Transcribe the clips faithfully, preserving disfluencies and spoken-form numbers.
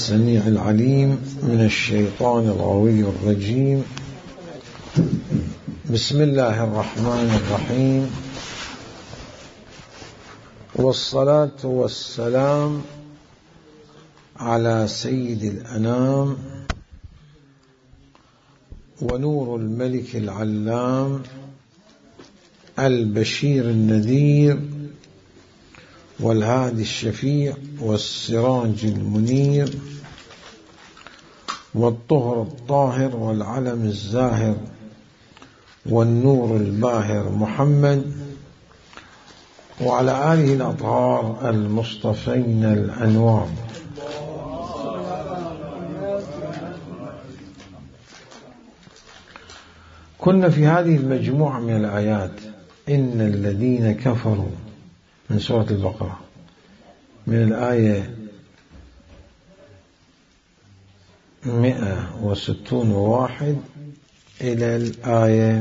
السميع العليم من الشيطان الغوي الرجيم. بسم الله الرحمن الرحيم، والصلاة والسلام على سيد الأنام ونور الملك العلام البشير النذير والهادي الشفيع والسراج المنير والطهر الطاهر والعلم الزاهر والنور الباهر محمد وعلى آله الأطهار المصطفين الأنوار. كنا في هذه المجموعة من الآيات إن الذين كفروا من سورة البقرة من الآية مئة وستون وواحد إلى الآية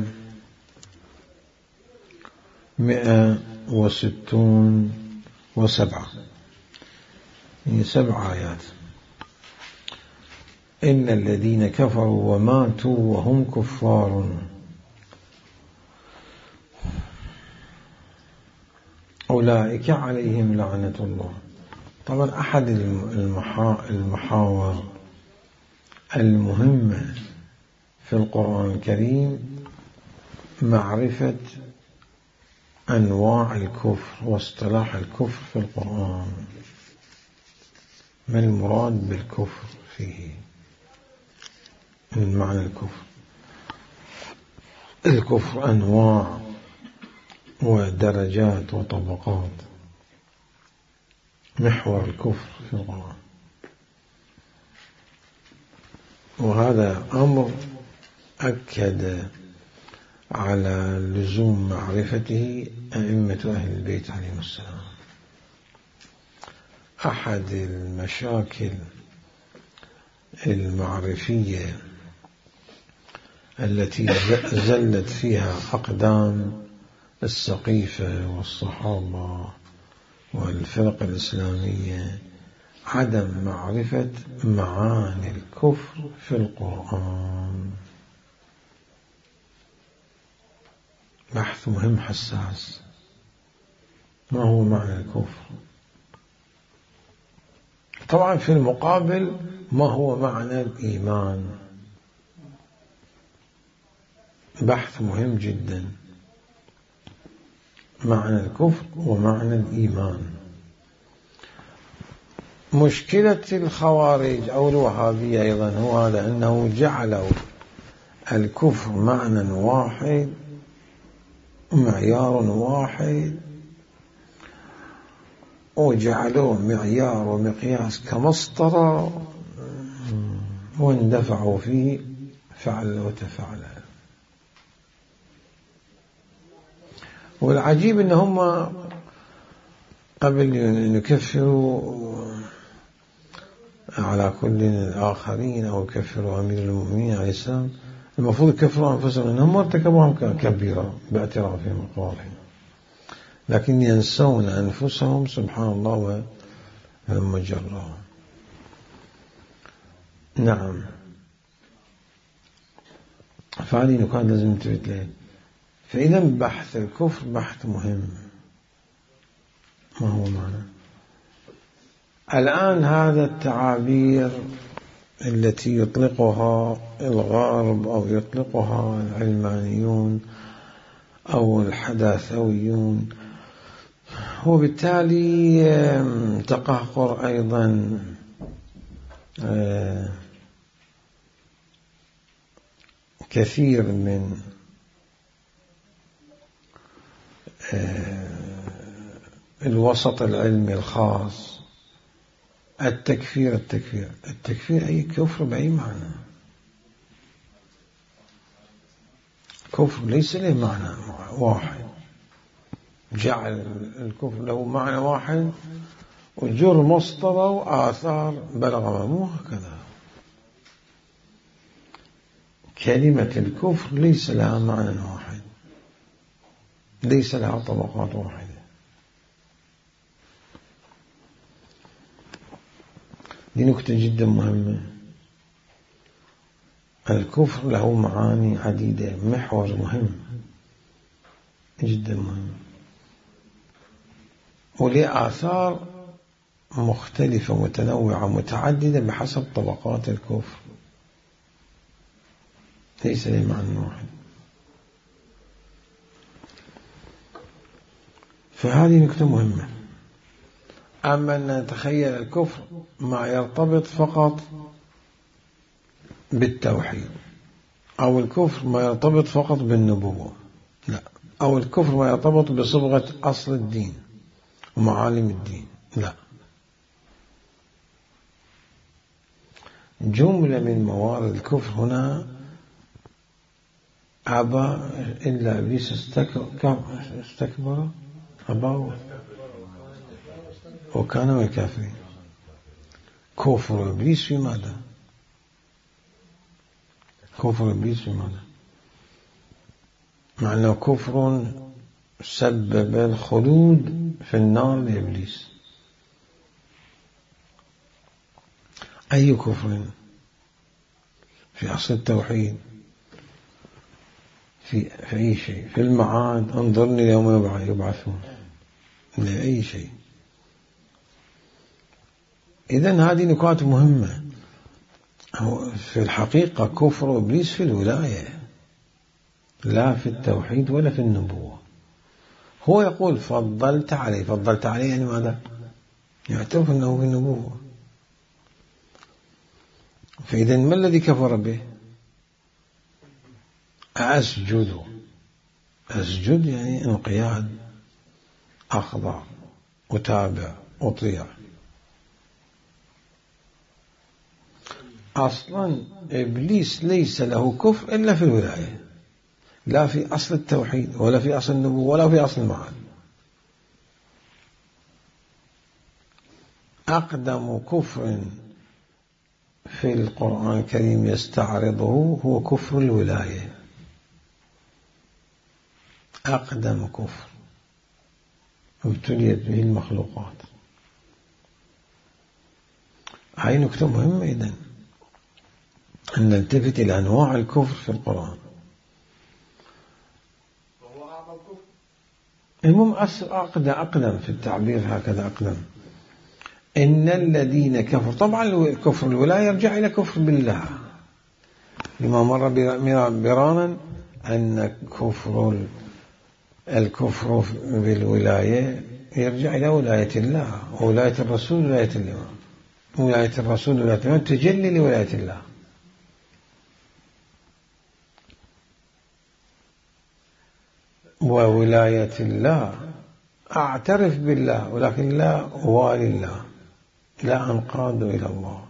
مئة وستون وسبعة، يعني سبع آيات. إن الذين كفروا وماتوا وهم كفار أولئك عليهم لعنة الله. طبعا أحد المحاور المهمة في القرآن الكريم معرفة أنواع الكفر واصطلاح الكفر في القرآن. ما المراد بالكفر فيه؟ من معنى الكفر. الكفر أنواع ودرجات وطبقات. محور الكفر في القرآن، وهذا أمر أكد على لزوم معرفته أئمة أهل البيت عليهم السلام. أحد المشاكل المعرفية التي زلت فيها أقدام السقيفة والصحابة والفرق الإسلامية عدم معرفة معاني الكفر في القرآن. بحث مهم حساس. ما هو معنى الكفر؟ طبعا في المقابل ما هو معنى الإيمان؟ بحث مهم جدا. معنى الكفر ومعنى الإيمان. مشكلة الخوارج أو الوهابية أيضا هو هذا، أنه جعلوا الكفر معنى واحد معيار واحد، وجعلوه معيار ومقياس كمسطرة واندفعوا فيه فعل وتفعل. والعجيب أنهم قبل أن يكفروا على كل الآخرين أو يكفروا أمير المؤمنين عليه السلام المفروض يكفروا أنفسهم أنهم ارتكبوا كبيرة باعترافهم وقرارهم، لكن ينسون أنفسهم سبحان الله وهم جراهم. نعم، فهذه نقاط لازم ننتبه لها. فإذا بحث الكفر بحث مهم. ما هو معنى الآن هذا التعابير التي يطلقها الغرب أو يطلقها العلمانيون أو الحداثويون، وبالتالي تقهقر أيضا كثير من الوسط العلمي الخاص. التكفير التكفير التكفير أي كفر بأي معنى؟ كفر ليس له معنى واحد. جعل الكفر له معنى واحد وجر مصطلح وآثار بلغ مو هكذا. كلمة الكفر ليس لها معنى واحد، ليس لها طبقات واحدة. دي نكتة جدا مهمة. الكفر له معاني عديدة، محور مهم جدا مهم، وله آثار مختلفة متنوعة متعددة بحسب طبقات الكفر، ليس له معنى واحد. فهذه نكتة مهمة. أما أن نتخيل الكفر ما يرتبط فقط بالتوحيد، أو الكفر ما يرتبط فقط بالنبوة، لا، أو الكفر ما يرتبط بصبغة أصل الدين ومعالم الدين، لا. جملة من موارد الكفر هنا أبى إلا إبليس استكبر أبى وكان من الكافرين. كفر إبليس في ماذا؟ كفر إبليس في ماذا؟ مع أنه كفر سبب الخلود في النار لإبليس. أي كفر؟ في أصل التوحيد، في, في أي شيء، في المعاد، انظرني يوم يبعثون، لأي شيء. إذن هذه نقاط مهمة. في الحقيقة كفر إبليس في الولاية، لا في التوحيد ولا في النبوة. هو يقول فضلت عليه، فضلت عليه يعني ماذا؟ يعترف أنه في النبوة. فإذا ما الذي كفر به؟ أسجد، أسجد يعني انقياد، أخضع، أتابع، أطيع. أصلا إبليس ليس له كفر إلا في الولاية، لا في أصل التوحيد ولا في أصل النبوة ولا في أصل المعاد. أقدم كفر في القرآن الكريم يستعرضه هو كفر الولاية، أقدم كفر ابتليت به المخلوقات. هاي نكتة مهمة إذن، أن نلتفت إلى أنواع الكفر في القرآن. المهم أقدم أقدم في التعبير هكذا أقدم. إن الذين كفروا، طبعا كفر الولاية يرجع إلى كفر بالله، لما مر برانا أن كفر الكفر بالولاية يرجع إلى ولاية الله، وولاية الرسول ولاية الإمام، ولاية الرسول ولاية الإمام تجلي لولاية الله. وولاية الله أعترف بالله ولكن لا أوالي الله، لا أنقاد إلى الله.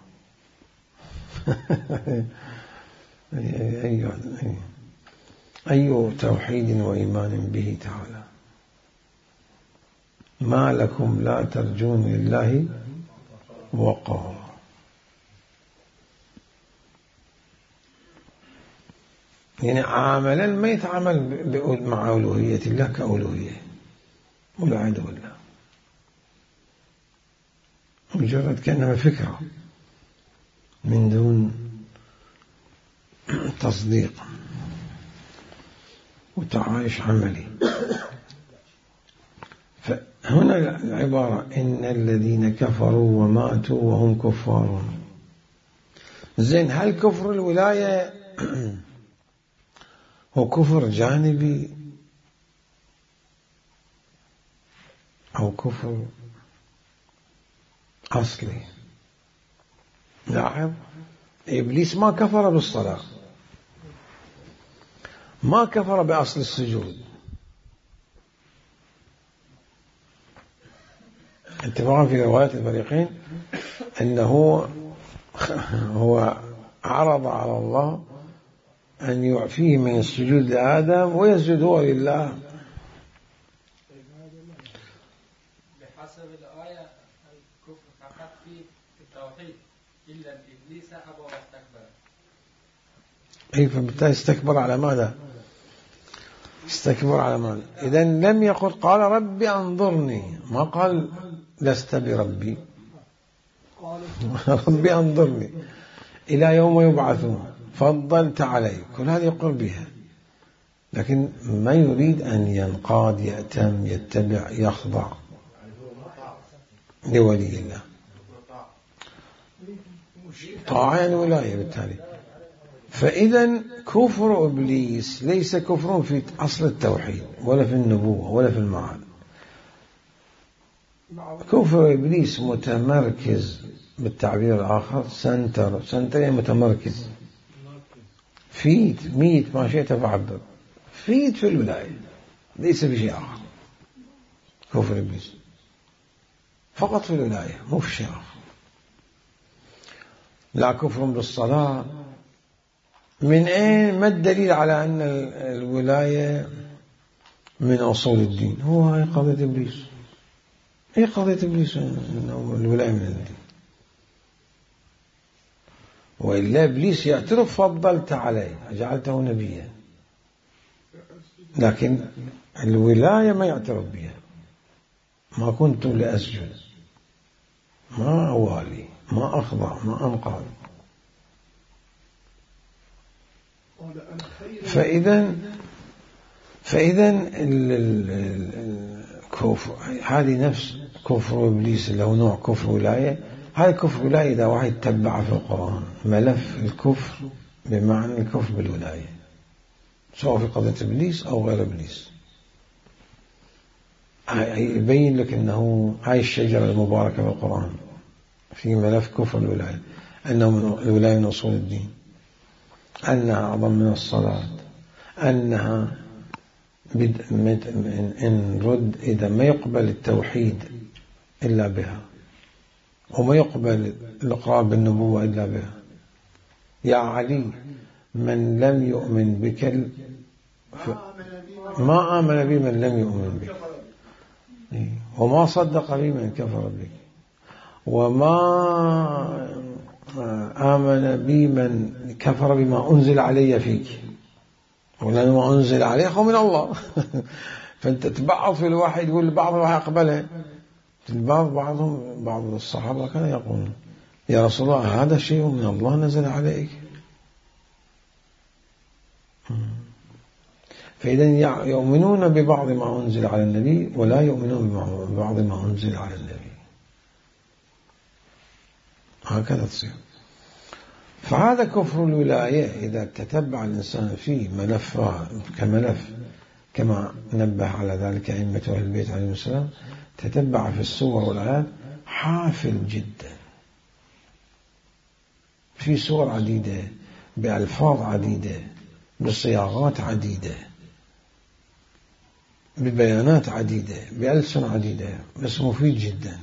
أي أي توحيد وإيمان به تعالى. ما لكم لا ترجون لله وقارا. يعني عاملا ما يتعامل مع ألوهية الله كألوهية، والعياذ بالله، مجرد كأنما فكرة من دون تصديق وتعايش عملي. فهنا العبارة إن الذين كفروا وماتوا وهم كفار. زين، هل كفر الولاية هو كفر جانبي أو كفر أصلي؟ لاحظ، إبليس ما كفر بالصلاة، ما كفر بأصل السجود، اتفاقا في رواية الفريقين أنه هو عرض على الله أن يعفيه من السجود لآدم ويسجد هو لله. بحسب الآية الكفر فقط في التوحيد، إلا إبليس أبى واستكبر. أي، فبالتالي استكبر على ماذا؟ استكبر على ماذا؟ إذن لم يقل قال ربي أنظرني، ما قال لست بربي، ربي أنظرني إلى يوم يبعثون فضلت علي، كل هذا يقر بها، لكن ما يريد أن ينقاد يأتم يتبع يخضع لولي الله. طاعة يعني ولاية بالتالي. فإذا كفر إبليس ليس كفر في أصل التوحيد ولا في النبوة ولا في المعاد. كفر إبليس متمركز بالتعبير الآخر، سنتر سنتر يعني متمركز فيت ميت ما شئت فعبر، فيت في الولاية ليس بشيء آخر. كفر إبليس فقط في الولاية مو في شيء آخر. لا كفر بالصلاة. من أين ما الدليل على أن الولاية من أصول الدين؟ هو هاي قضية إبليس. إيه قضية إبليس أنه الولاية من الدين؟ وإلا إبليس يعترف فضلت عليه جعلته نبيا، لكن الولاية ما يعترف بها. ما كنت لأسجد، ما أوالي، ما أخضع، ما أنقاد. فإذا فإذا الكفر هذه نفس كفر إبليس اللي هو نوع كفر ولاية. هذا كفر ولاية إذا واحد تبع في القرآن ملف الكفر بمعنى الكفر بالولاية، سواء في قضية إبليس أو غير إبليس، يبين لك أنه هاي الشجرة المباركة في القرآن في ملف كفر الولاية، أنه من الولاية من أصول الدين، أنها أعظم من الصلاة، أنها إن رد إذا ما يقبل التوحيد إلا بها، وما يقبل الإقرار بالنبوة إلا بها. يا علي من لم يؤمن بك ما آمن بي من لم يؤمن بك، وما صدق بي من كفر بك، وما آمن بي من كفر بما أنزل علي فيك، ولأن ما أنزل عليه من الله. فأنت تبعض في الواحد يقول البعض راح يقبله. البعض بعضهم بعض الصحابة كانوا يقولون يا رسول الله هذا شيء من الله نزل عليك. فإذا يؤمنون ببعض ما أنزل على النبي ولا يؤمنون ببعض ما أنزل على النبي، هكذا تصير. فهذا كفر الولاية إذا تتبع الإنسان فيه ملفها كملف، كما نبه على ذلك أئمة أهل البيت عليهم السلام، تتبع في السور والآيات حافل جدا، في سور عديدة بألفاظ عديدة بصياغات عديدة ببيانات عديدة بألسن عديدة، بس مفيد جدا.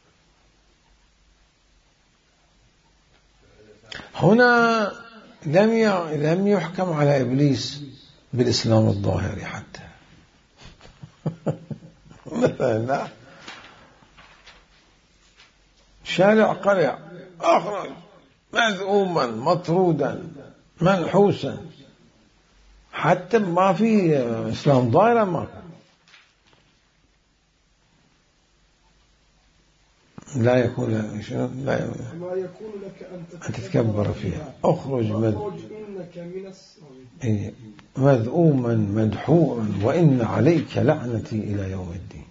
هنا لم لم يحكم على إبليس بالإسلام الظاهري حتى. مثلا شارع قرع أخرج مذءوما مطرودا منحوسا، حتى ما في إسلام ظاهر، ما لا يكون لا يكون لك أن تتكبر فيها. أخرج مذءوما مدحورا وإن عليك لعنتي إلى يوم الدين.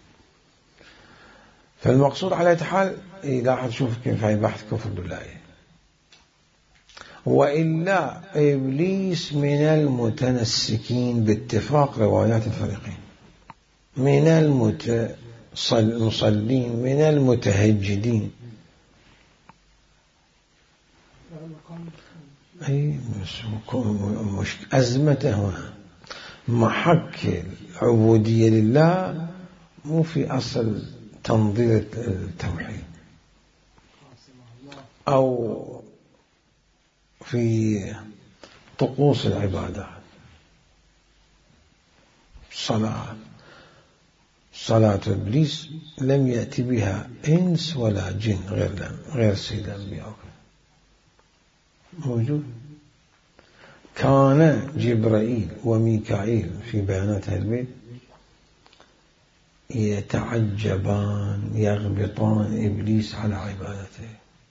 فالمقصود على حال لا تشوف كيف هي بحث كفر بالله. وإلا إبليس من المتنسكين باتفاق روايات الفريقين، من المصلين، من المتهجدين. أي مش أزمته هنا محك العبودية لله مو في أصل تنظير التوحيد أو في طقوس العبادات. صلاة صلاة إبليس لم يأتي بها إنس ولا جن غير غير سيد الأنبياء موجود. كان جبرائيل وميكائيل في بيانات البيت يتعجبان يغبطان إبليس على عبادته،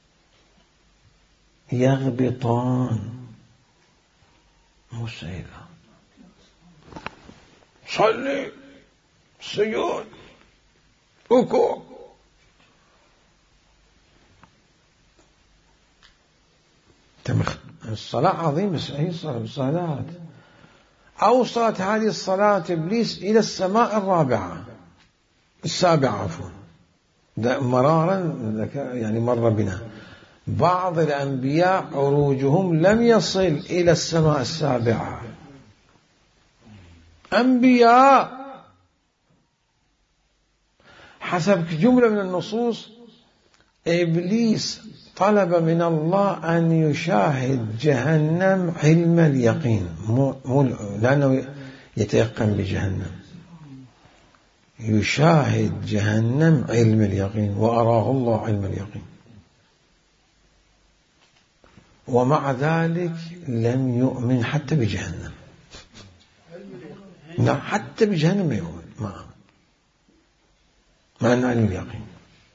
يغبطان مو سيدا. صلي، سجود، ركوع. الصلاة عظيمة، هي صلاة. أوصلت هذه الصلاة إبليس إلى السماء الرابعة السابعة عفوا مرارا، يعني مر بنا. بعض الأنبياء عروجهم لم يصل إلى السماء السابعة، أنبياء حسب جملة من النصوص إبليس طلب من الله أن يشاهد جهنم علم اليقين، مو مو لأنه يتيقن بجهنم، يشاهد جهنم علم اليقين، وأراه الله علم اليقين، ومع ذلك لم يؤمن حتى بجهنم. لا، حتى بجهنم ما يؤمن معه مع أنه علم اليقين.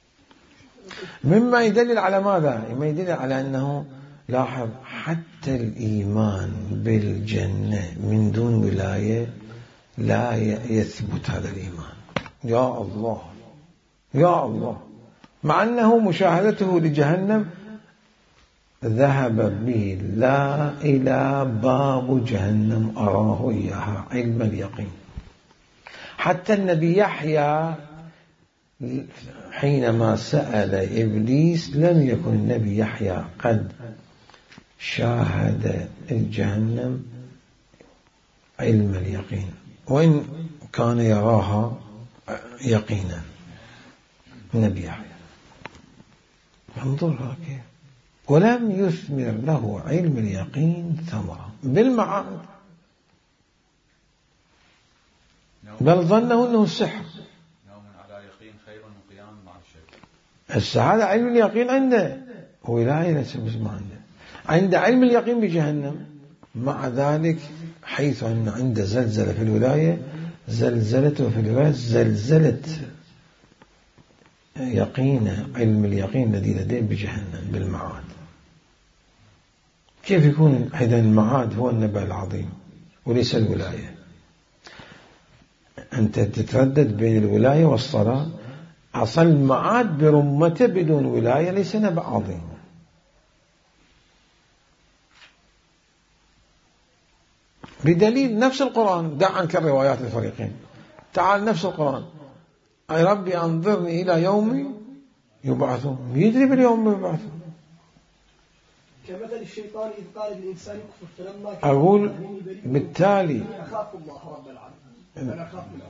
مما يدلل على ماذا؟ مما يدلل على أنه لاحظ حتى الإيمان بالجنة من دون ولاية لا يثبت هذا الإيمان. يا الله يا الله، مع أنه مشاهدته لجهنم ذهب به لا إلى باب جهنم أراه إياها علم اليقين. حتى النبي يحيى حينما سأل إبليس لم يكن النبي يحيى قد شاهد الجهنم علم اليقين، وإن كان يراها يقينا النبي يحيى. انظر كيف، ولم يثمر له علم اليقين ثمرة بالمعاد، بل ظنه أنه السحر. السعادة علم اليقين عنده، ولاية ليس ما عنده، عنده علم اليقين بجهنم. مع ذلك حيث أن عنده زلزلة في الولاية زلزلته في الولاية زلزلة يقينه، علم اليقين الذي لديه بجهنم بالمعاد. كيف يكون إذن المعاد هو النبأ العظيم وليس الولاية؟ أنت تتردد بين الولاية والصلاة. أصل المعاد برمته بدون ولاية ليس نبأ عظيم. بدليل نفس القرآن، دع عنك الروايات الفريقين، تعال نفس القرآن، أي ربي أنظرني إلى يوم يبعثون، يدري باليوم يبعثون. كمثل الشيطان إذ قال للإنسان يكفر فلما أقول بالتالي أخاف الله رب العالمين، أنا أخاف الله.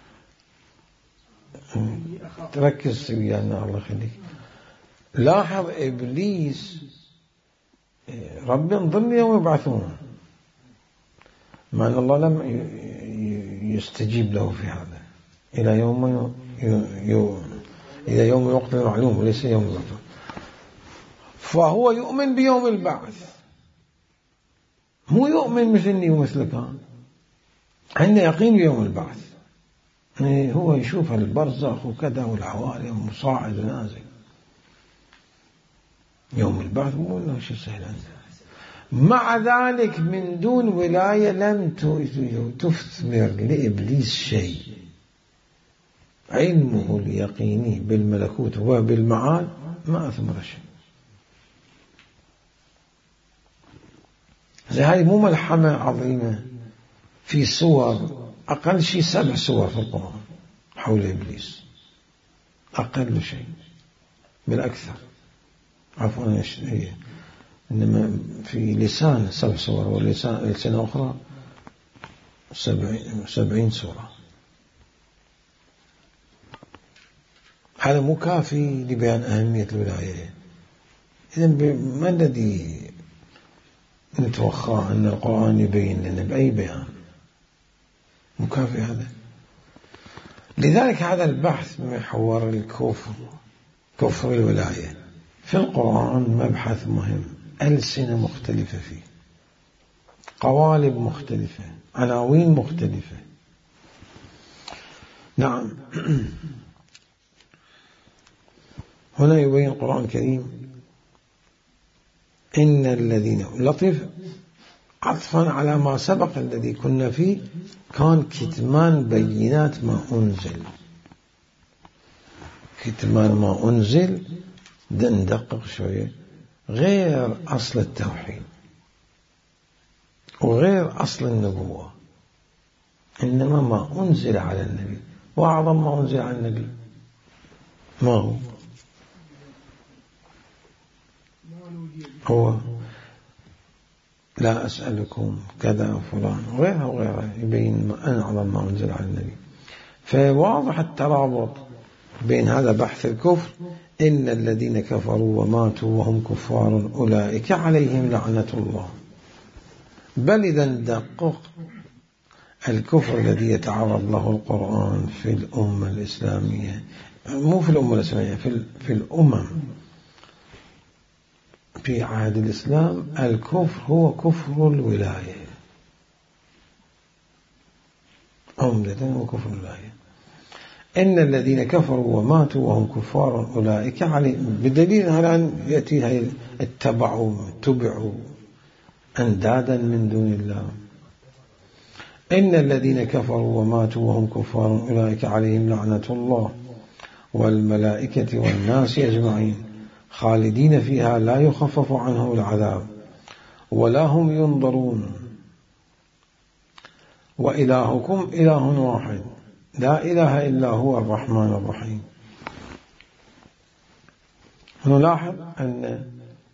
تركز ويانا الله يخليك. لاحظ إبليس ربي انظرني يوم يبعثون، مع أن الله لم يستجيب له في هذا إلى يوم ي... ي... إلى يوم وقت معلوم وليس يوم يبعثون. فهو يؤمن بيوم البعث، مو يؤمن مثلني ومثلك، عنده يقين بيوم البعث. هو يشوف البرزخ وكذا والعوالم مصاعد ونازل. يوم البعث مو له شيء سهل عنده. مع ذلك من دون ولاية لم تثمر لإبليس شيء. علمه اليقيني بالملكوت وبالمعاد ما أثمر شيء. هذه مو ملحمة عظيمة في صور، أقل شيء سبع صور في القرآن حول إبليس، أقل شيء بالأكثر. عفوا هي إنما في لسان سبع صور، ولسان لسان أخرى سبعين, سبعين صورة. هذا مو كافي لبيان أهمية الولاية. إذن ما الذي نتوقع أن القرآن يبين لنا بأي بيان؟ مكافئ هذا. لذلك هذا البحث محور الكفر، كفر الولاية في القرآن مبحث مهم، ألسنة مختلفة فيه، قوالب مختلفة، عناوين مختلفة. نعم. هنا يبين القرآن الكريم إن الذين لطيف عطفا على ما سبق الذي كنا فيه، كان كتمان بينات ما أنزل. كتمان ما أنزل ندقق شوية، غير أصل التوحيد وغير أصل النبوة، إنما ما أنزل على النبي. وأعظم ما أنزل على النبي ما هو؟ هو لا أسألكم كذا فلان وغيرها وغيرها، يبين أن أعظم ما أنزل على النبي. فواضح الترابط بين هذا بحث الكفر، إن الذين كفروا وماتوا وهم كفار أولئك عليهم لعنة الله. بل إذا ندقق الكفر الذي يتعرض له القرآن في الأمة الإسلامية، مو في الأمة الإسلامية، في, في الأمم في عهد الإسلام، الكفر هو كفر الولاية، عمدة هو كفر الولاية. إن الذين كفروا وماتوا وهم كفار أولئك عليهم، بدليل على أن يأتي اتبعوا تبعوا أندادا من دون الله. إن الذين كفروا وماتوا وهم كفار أولئك عليهم لعنة الله والملائكة والناس أجمعين خالدين فيها لا يخفف عنهم العذاب ولا هم ينظرون وإلهكم إله واحد لا إله إلا هو الرحمن الرحيم. نلاحظ أن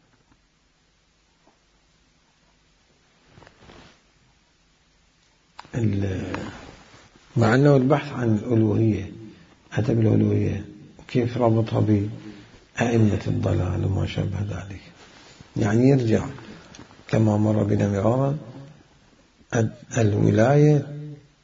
مع أنه البحث عن الألوهية أتى بالألوهية، كيف ربطها بأئمة الضلال وما شابه ذلك؟ يعني يرجع كما مر بنا مرارا، الولاية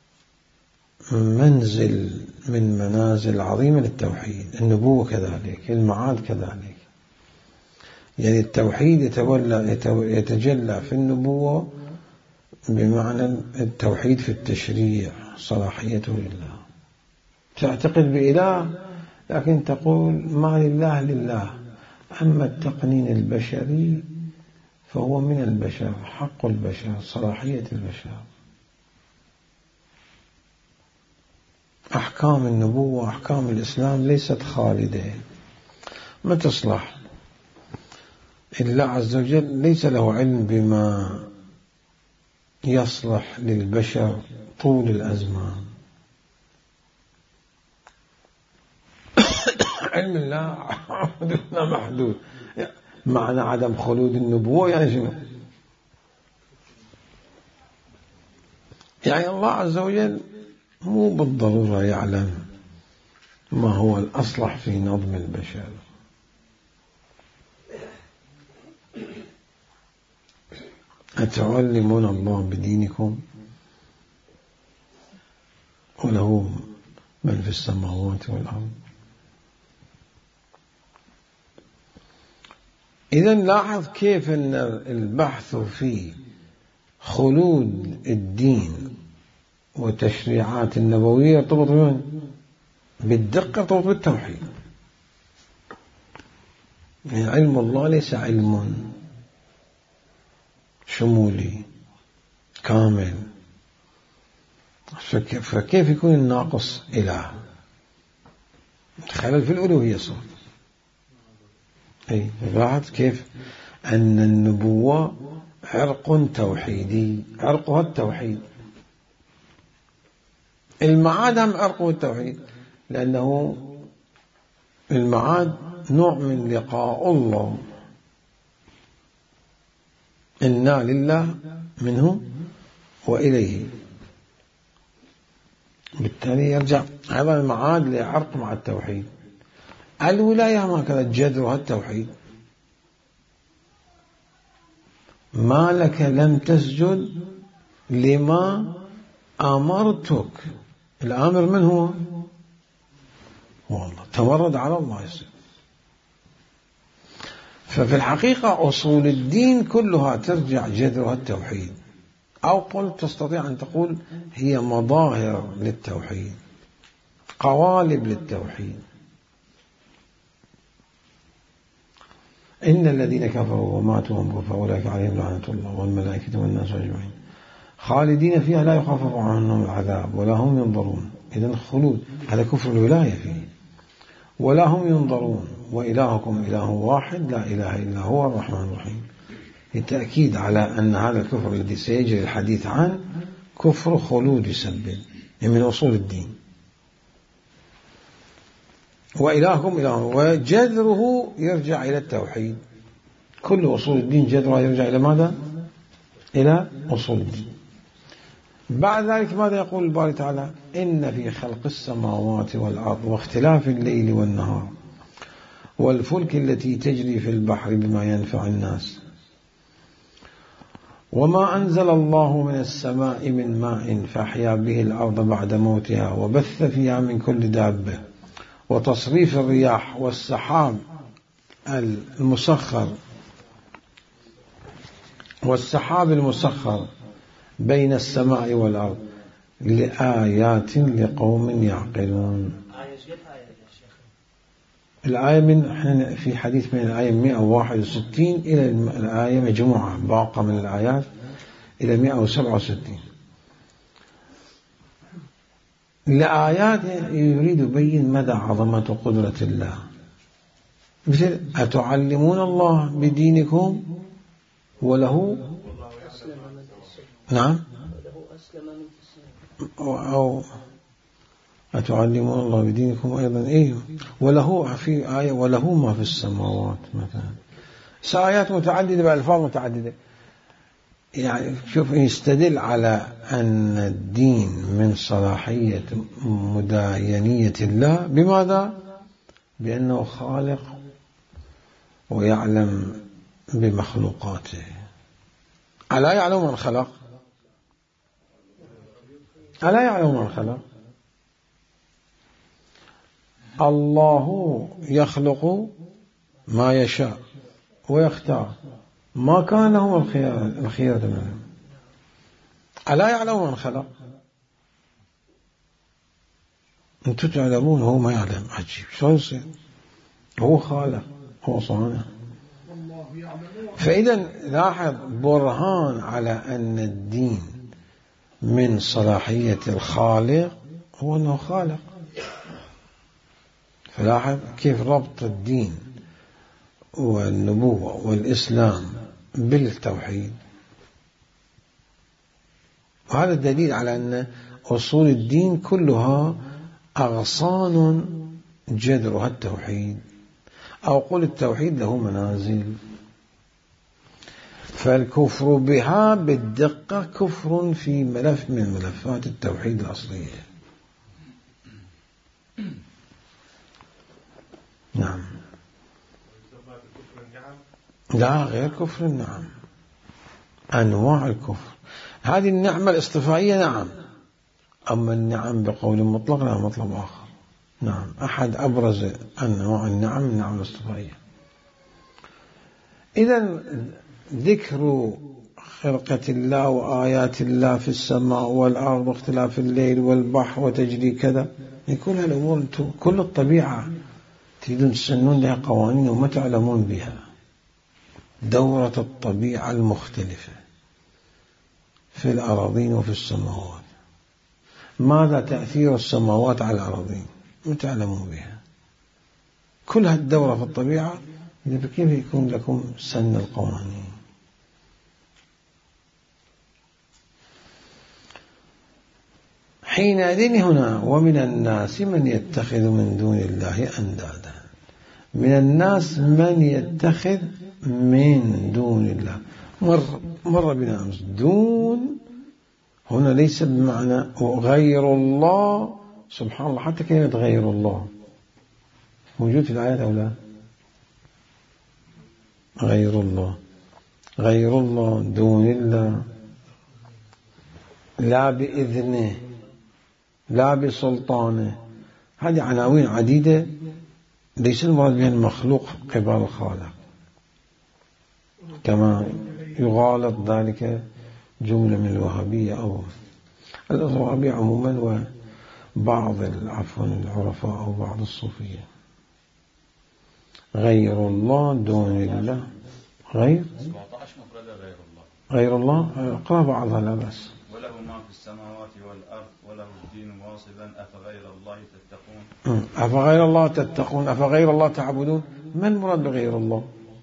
منزل من منازل عظيمة للتوحيد، النبوة كذلك، المعاد كذلك. يعني التوحيد يتولى يتجلى في النبوة بمعنى التوحيد في التشريع، صلاحيته لله. تعتقد بإله لكن تقول ما لله لله، أما التقنين البشري فهو من البشر، حق البشر، صلاحية البشر. أحكام النبوة أحكام الإسلام ليست خالدة، ما تصلح. الله عز وجل ليس له علم بما يصلح للبشر طول الأزمان. علم الله محدود. معنى عدم خلود النبوة يعني شنو؟ يعني الله عز وجل مو بالضرورة يعلم ما هو الأصلح في نظم البشر. أتعلمون الله بدينكم وله من في السماوات والأرض. إذن لاحظ كيف أن البحث في خلود الدين وتشريعات النبوية يرتبط بالدقة، يرتبط بالتوحيد. يعني علم الله ليس علم شمولي كامل، فكيف يكون الناقص إله؟ خلل في الألوهية صار. أي لاحظ كيف أن النبوة عرق توحيدي، عرقها التوحيد. المعاد هم عرقه التوحيد، لأنه المعاد نوع من لقاء الله، إنا لله منه وإليه، بالتالي يرجع أيضا المعاد لعرق مع التوحيد. الولاية ما كانت جذرها التوحيد. ما لك لم تسجد لما أمرتك، الآمر من هو؟ والله تمرد على الله يصير. ففي الحقيقة أصول الدين كلها ترجع جذرها التوحيد، أو قل تستطيع أن تقول هي مظاهر للتوحيد. قوالب للتوحيد. إن الذين كفروا وماتوا وهم كفار أولئك عليهم لعنة الله والملائكة والناس أجمعين خالدين فيها لا يخفف عنهم العذاب ولا هم ينظرون. إذن خلود، هذا كفر الولاية فيه. ولا هم ينظرون وإلهكم إله واحد لا إله إلا هو الرحمن الرحيم. التأكيد على أن هذا الكفر الذي سيجري الحديث عنه كفر خلود يسبب من أصول الدين. وإلهكم إله، وجذره يرجع إلى التوحيد. كل أصول الدين جذرها يرجع إلى ماذا؟ إلى أصول الدين. بعد ذلك ماذا يقول الباري تعالى؟ إن في خلق السماوات والأرض واختلاف الليل والنهار والفلك التي تجري في البحر بما ينفع الناس وما أنزل الله من السماء من ماء فأحيا به الأرض بعد موتها وبث فيها من كل دابة وتصريف الرياح والسحاب المسخر والسحاب المسخر بين السماء والأرض لآيات لقوم يعقلون. الآية من في حديث من الآية مئة وواحد وستين إلى الآية مجموعة باقة من الآيات إلى مئة وسبعة وستين. لآيات يريد يبين مدى عظمة قدرة الله، مثل أتعلمون الله بدينكم وله نعم أو أتعلمون الله بدينكم أيضا إيه وله في آية وله ما في السماوات مثلا. آيات متعددة بألفاظ متعددة. يعني شوف يستدل على أن الدين من صلاحية مداينية الله بماذا؟ بأنه خالق ويعلم بمخلوقاته. ألا يعلم من خلق؟ ألا يعلم من خلق؟ الله يخلق ما يشاء ويختار ما كان لهم الخيار منهم. ألا يعلم من خلق؟ أنتم تعلمون هو ما يعلم. عجيب شو يصير؟ هو خالق هو صانع. فإذا لاحظ برهان على أن الدين من صلاحية الخالق هو أنه خالق. فلاحظ كيف ربط الدين والنبوة والإسلام بالتوحيد. وهذا الدليل على أن أصول الدين كلها أغصان جذرها التوحيد، أو قل التوحيد له منازل. فالكفر بها بالدقة كفر في ملف من ملفات التوحيد الأصلية. نعم. لا غير كفر النعم، أنواع الكفر. هذه النعمة الاصطفائية نعم، أما النعم بقول مطلق لا مطلب آخر. نعم، أحد أبرز أنواع النعم النعم الاصطفائية. إذن ذكر خلقة الله وآيات الله في السماء والأرض واختلاف الليل والبحر وتجري كذا، كل هالأمور كل الطبيعة تريدون تسنون لها قوانين وما تعلمون بها. دورة الطبيعة المختلفة في الأراضين وفي السماوات. ماذا تأثير السماوات على الأراضين؟ ما تعلمون بها. كل هالدورة في الطبيعة كيف يكون لكم سن القوانين؟ حينئذ هنا ومن الناس من يتخذ من دون الله أندادا. من الناس من يتخذ من دون الله. مر, مر بنا أمس دون هنا ليس بمعنى غير الله. سبحان الله، حتى كلمة غير الله موجود في الآيات أو لا؟ غير الله، غير الله، دون الله، لا بإذنه، لا بسلطانه. هذه عناوين عديدة ليس المراد بها المخلوق قبل الخالق، كما يغالط ذلك جملة من الوهابية أو الوهابية عموما بعض عفوا العرفاء أو بعض الصوفية. غير الله دون الله غير سبعة عشر مفردة غير الله. غير الله اقرأ بعضها لا بأس. وله ما في السماوات والأرض وله الدين واصبا أفغير الله تتقون. أفغير الله تتقون أفغير الله تعبدون. ما المراد بغير الله؟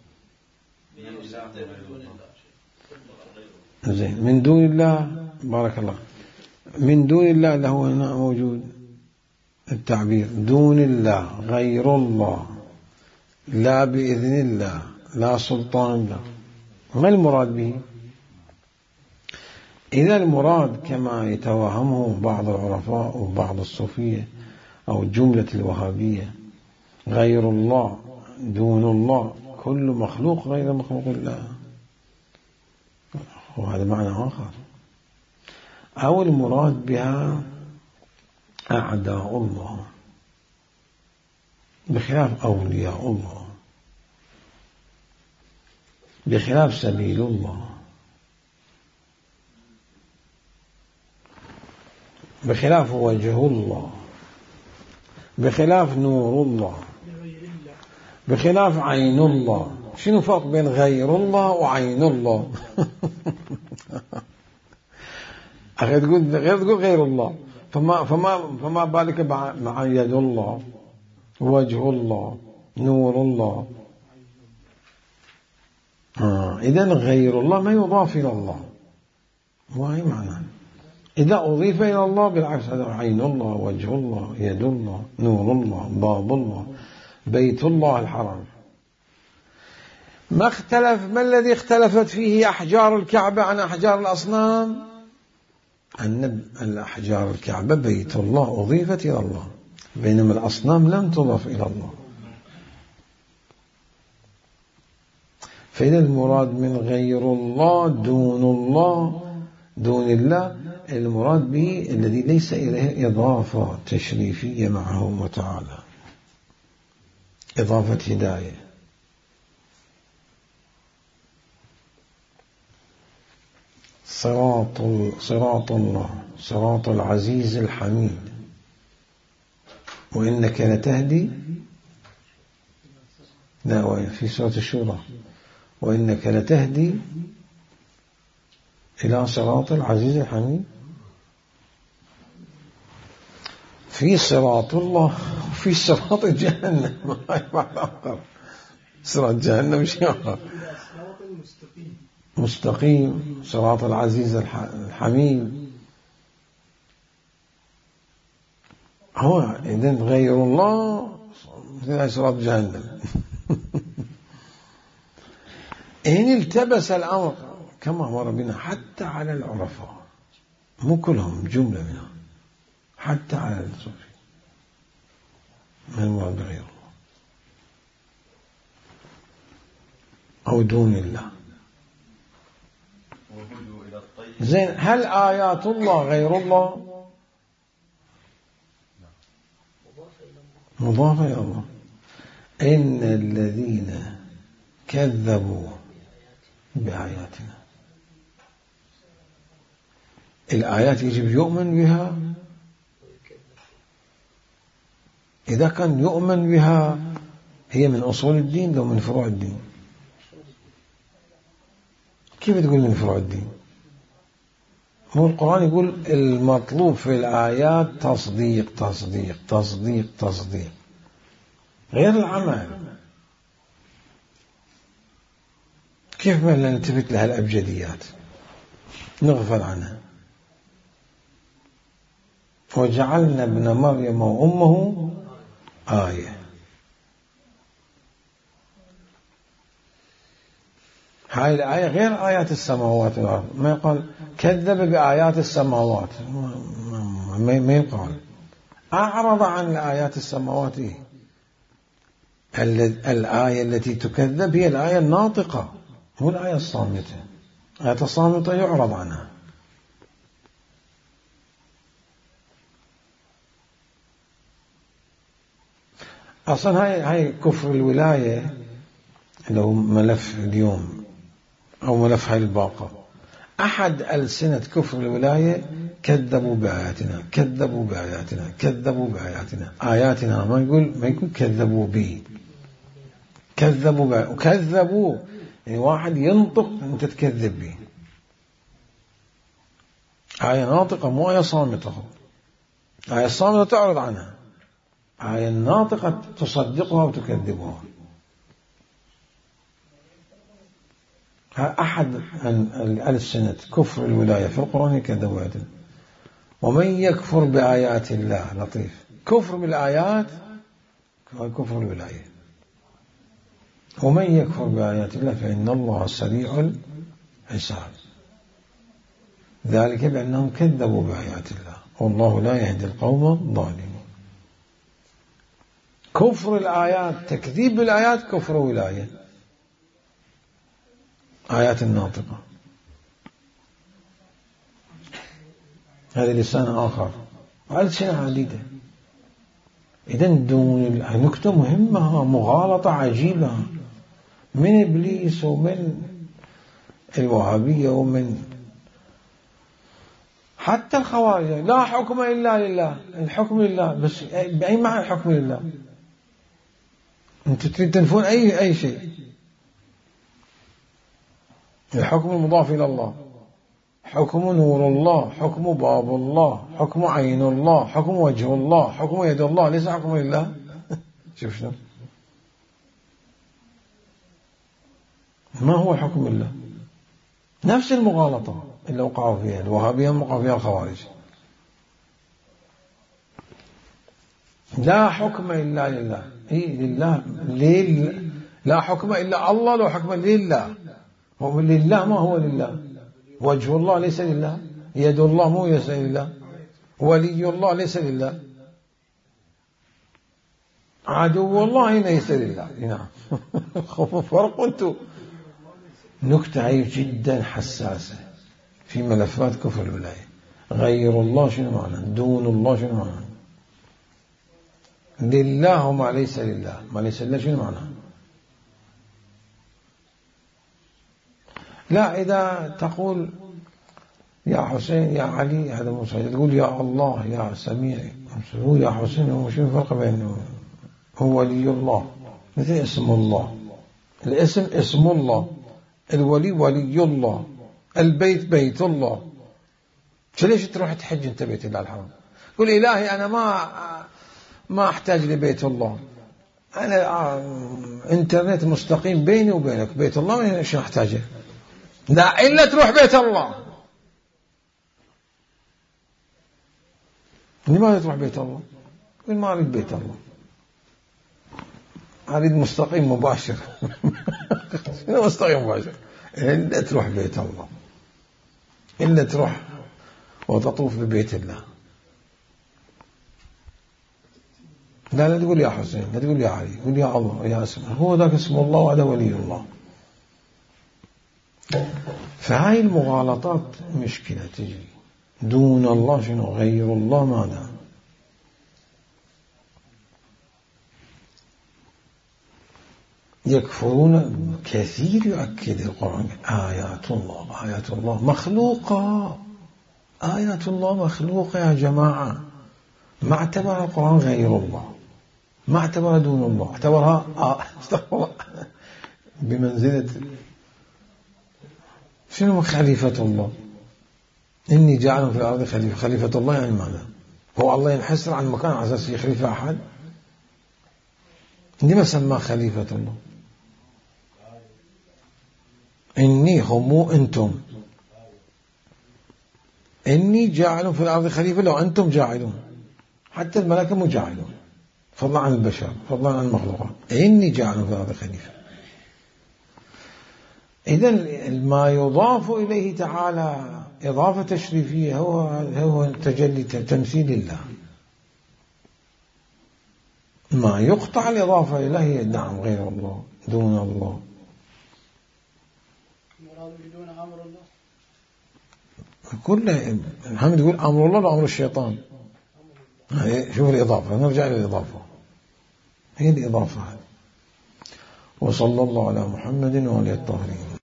زين من دون الله. بارك الله. من دون الله اللي هو هنا موجود التعبير دون الله غير الله لا بإذن الله لا سلطان الله. ما المراد به؟ إذا المراد كما يتوهمه بعض العرفاء وبعض الصوفية أو جملة الوهابية غير الله دون الله كل مخلوق غير مخلوق الله، وهذا معنى آخر. أو المراد بها أعداء الله بخلاف أولياء الله بخلاف سبيل الله بخلاف وجه الله بخلاف نور الله بخلاف عين الله. شنو فرق بين غير الله وعين الله؟ أخي تقول غير تقول غير الله، فما فما فما بالك مع يد الله وجه الله نور الله. آه إذن غير الله ما يضاف إلى الله، وهي معناه إذا أضيف إلى الله بالعكس هذا عين الله وجه الله يد الله نور الله باب الله بيت الله الحرام. ما اختلف ما الذي اختلفت فيه أحجار الكعبة عن أحجار الأصنام؟ أن الأحجار الكعبة بيت الله أضيفت إلى الله، بينما الأصنام لم تضف إلى الله. فإذا المراد من غير الله دون الله دون الله المراد به الذي ليس إليه إضافة تشريفية معه وتعالى، إضافة هداية. صراط صراط الله صراط العزيز الحميد. وإنك لتهدي لا في سورة الشورى وإنك لتهدي إلى صراط العزيز الحميد. في صراط الله وفي صراط جهنم. صراط جهنم شيء مستقيم صراط العزيز الحميد. هو إذن غير الله مثل صراط جهنم. إن التبس الأمر كما مر بنا حتى على العرفاء، مو كلهم جملة منهم، حتى على الصوفي ما المراد بغير الله أو دون الله. زين هل آيات الله غير الله؟ مضافة إلى الله. إن الذين كذبوا بآياتنا، الآيات يجب يؤمن بها. إذا كان يؤمن بها هي من أصول الدين لو من فروع الدين. كيف تقول من فروع الدين؟ هو القرآن يقول المطلوب في الآيات تصديق تصديق تصديق تصديق غير العمل. كيف ما نلتفت لها الأبجديات نغفل عنها؟ وجعلنا ابن مريم وأمه آية. هاي الآية غير آيات السماوات والأرض. ما يقال كذب بآيات السماوات، ما يقال أعرض عن آيات السماوات. الآية التي تكذب هي الآية الناطقة مو الآية الصامتة. آية الصامتة يعرض عنها. أصلا هاي هاي كفر الولاية لو ملف اليوم أو ملف هاي الباقة أحد ألسنة كفر الولاية كذبوا بآياتنا كذبوا بآياتنا كذبوا بآياتنا آياتنا ما يقول ما يقول كذبوا به كذبوا بآياتنا وكذبوا يعني واحد ينطق أنت تكذب به. آية ناطقة مو آية صامتة. آية صامتة تعرض عنها، آية ناطقة تصدقها وتكذبها. أحد الألسنة كفر الولاية في القرآن كذبوا آياتنا. ومن يكفر بآيات الله لطيف، كفر بالآيات كفر الولاية. ومن يكفر بآيات الله فإن الله سريع الحساب، ذلك بأنهم كذبوا بآيات الله والله لا يهدي القوم الظالمين. كفر الآيات تكذيب بالآيات كفر ولاية، آيات الناطقة هذا لسان آخر وألسنة عديدة. إذن دون نكتة مهمة مغالطة عجيبة من إبليس ومن الوهابية ومن حتى الخوارج. لا حكم إلا لله، الحكم لله، بس بأي معنى الحكم لله؟ أنتم تريد تنفون أي أي شيء. الحكم المضاف إلى الله، حكم نور الله، حكم باب الله، حكم عين الله، حكم وجه الله، حكم يد الله، ليس حكم لله. شوف شنو ما هو حكم الله؟ نفس المغالطة اللي وقعوا فيها الوهابية وقعوا فيها الخوارج. لا حكم إلا لله، إيه لله لله، لا حكم إلا الله، لو حكم لله. هو لله ما هو لله؟ وجه الله ليس لله، يد الله مو ليس لله، ولي الله ليس لله، عدو الله ليس لله. نعم. فرق. انتم نكتة جدا حساسة في ملفات كفر الولاية. غير الله شنو معنى؟ دون الله شنو معنى؟ لله وما ليس لله، ما ليس لله شنو معنى؟ لا إذا تقول يا حسين يا علي هذا موسى، تقول يا الله يا سميع، هو يا حسين هو شنو الفرق بينه؟ هو ولي الله مثل اسم الله، الاسم اسم الله، الولي ولي الله، البيت بيت الله. ليش تروح تحج انت بيت الله الحرام؟ قل إلهي أنا ما ما أحتاج لبيت الله، أنا انترنت مستقيم بيني وبينك، بيت الله شو أحتاجه؟ لا إلا تروح بيت الله. لماذا تروح بيت الله؟ قل ما أريد بيت الله، أريد مستقيم مباشر. شنو مستقيم مباشر؟ إلا تروح بيت الله، إلا تروح وتطوف ببيت الله. لا لا تقول يا حسين، لا تقول يا علي، قل يا الله يا اسم، هو ذاك اسم الله وهذا ولي الله. فهاي المغالطات مشكلة تجي. دون الله شنو؟ غير الله ماذا؟ يكفرون كثير. يؤكد القرآن آيات الله آيات الله مخلوقة، آيات الله مخلوقة يا جماعة. ما اعتبر القرآن غير الله، ما اعتبر دون الله، اعتبرها آه بمنزلة شنو خليفة الله؟ إني جاعل في الأرض خليفة. خليفة الله يعني ماذا؟ هو الله ينحسر عن مكان على أساس يخليفة أحد؟ لما سماه خليفة الله؟ إني هم أنتم، إني جاعل في الأرض خليفة، لو أنتم جاعلون، حتى الملائكة مو جاعلون، فضلا عن البشر، فضلا عن المخلوقات. إني جاعل في الأرض خليفة. إذن ما يضاف إليه تعالى إضافة تشريفية هو هو تجلي تمثيل الله. ما يقطع الإضافة إليه نعم غير الله دون الله. بدون أمر الله كل هم تقول أمر الله وأمر الشيطان. شوف الإضافة، نرجع للإضافة، هي الإضافة. وصلى الله على محمد وعلى الطاهرين.